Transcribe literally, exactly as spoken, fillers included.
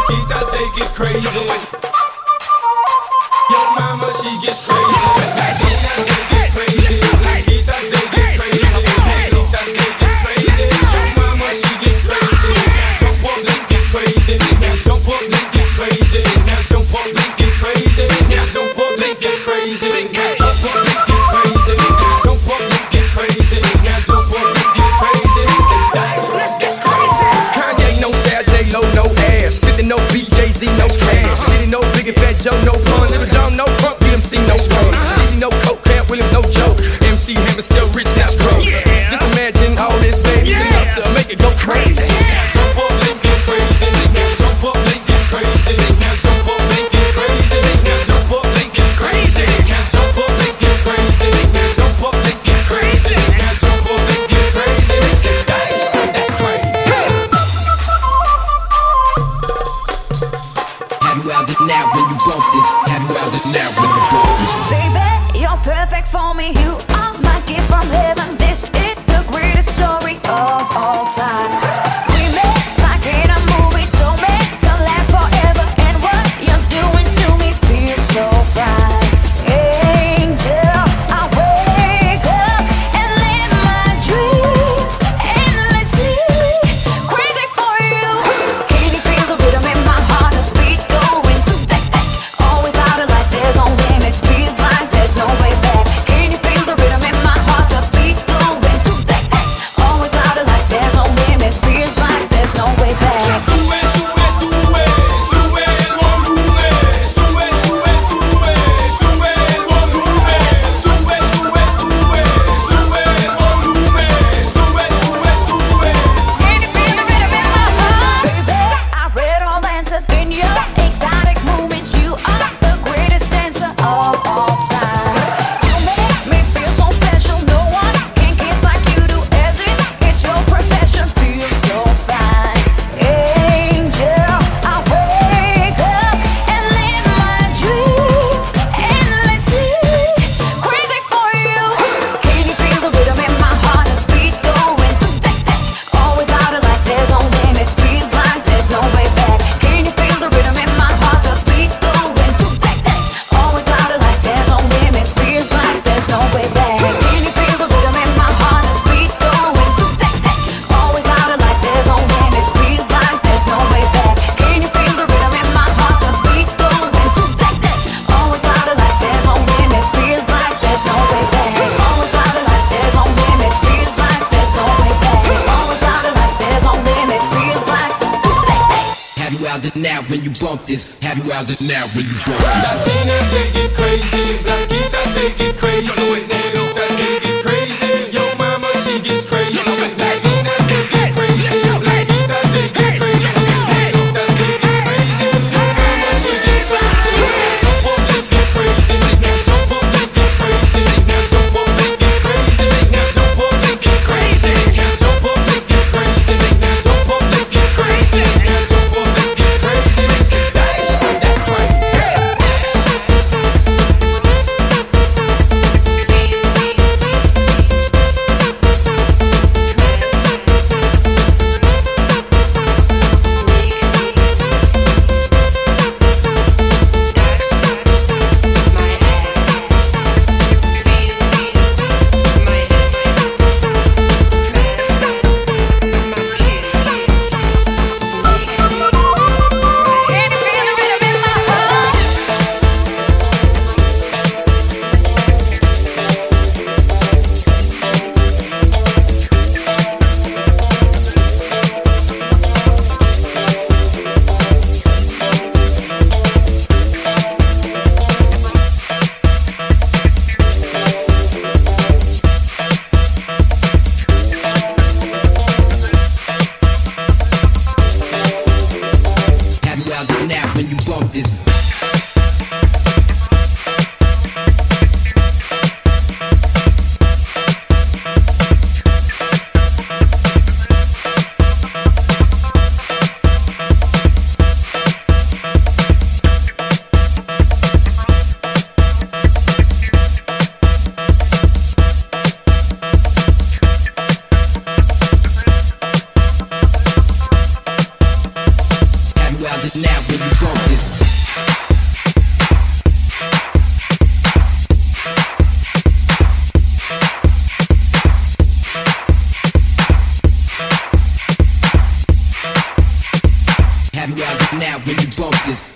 flaquitas, they get crazy. Yo mama, she gets crazy. Flaquitas, they get crazy. Flaquitas, they get crazy. Flaquitas, they get crazy. Yo mama, she gets crazy. Jump up, let's get crazy. Now jump up, let's get crazy. Now jump up, let's get crazy. Now jump up, let's get crazy. Now jump up, let's get crazy. Now jump up, let's get crazy. Now jump up, let's get crazy. Let's get crazy. Kanye no style, J Lo no ass. Sitting no B J Z no cash. Sitting no Big and Fat Joe no pun. Little John no crump. B M C no scrum. Jeezy no coke. Camp Williams no joke. M C Hammer still rich now scrub. Just imagine all this baby enough to make it go crazy. Jump up, let's get crazy. Now jump up, let's get crazy. Now jump up, let's get crazy. Now jump up, let's get crazy. Now jump up, let's get crazy. Now jump up, let's get crazy. Now jump up, let's get crazy. That's crazy. Have you out there now when you bump this? Have you out there now when you bump this? Baby, you're perfect for me. You are my gift from heaven. This is the greatest story of all time. We met like in a movie, so meant to last forever. And what you're doing to me feels so fine. Angel, I wake up and live my dreams endlessly. Crazy for you. Can you feel the rhythm in my heart? The beats going through that, that. Always out of light, there's no limit. Feels like there's no way back. Can you feel the rhythm in my heart? The beats going through that, that. Always out of light, there's no limit. Feels like there's no way back. Sube, sube, sube, sube el volumen. Sube, sube, sube, sube el volumen. Sube, sube, sube, sube el volumen. Sube, sube, sube. Can you feel the rhythm in my heart? Baby, I read all answers in your exotic movements. You are the greatest dancer of all times. You make me feel so special. No one can kiss like you do. As it, it's your profession. Feels so fine. Angel, I wake up and live my dreams endlessly. Crazy for you. Can you feel the rhythm in my heart? The beats going through that, that. Always out of light, there's no limit. Feels like there's no way back. Can you feel the rhythm in my heart? The beats going through that, that. Always out of light, there's no limit. Feels like there's no way back. Can you feel the rhythm in my heart? The beats going through that, that. Always out of light, there's no limit. Feels like there's no way back. Can you feel the rhythm in my heart? The beats going through that, that. Always out of light, there's no limit. Feels like there's no way back. Always out of light, there's no limit. Feels like there's no way back. Always out of light, there's no limit. Feels like Have you out there now when you bump this? Have you out there now when you bump this? Latinas, they get crazy. Flaquitas, they get crazy. Negritas, they get crazy. Yo mama, she gets crazy. Latinas, they get crazy. Flaquitas, they get crazy. Negritas, they get crazy. Yo mama, she gets crazy. Jump up, let's get crazy. Now jump up, let's get crazy. Now jump up, let's get crazy. Now jump up, let's get crazy. Now jump up, let's get crazy. Now jump up, let's get crazy. Now jump up, let's get crazy. That's crazy. Can you feel the rhythm in my heart? Have you out there now when you bump this? Have you out there now out the now when you bump this.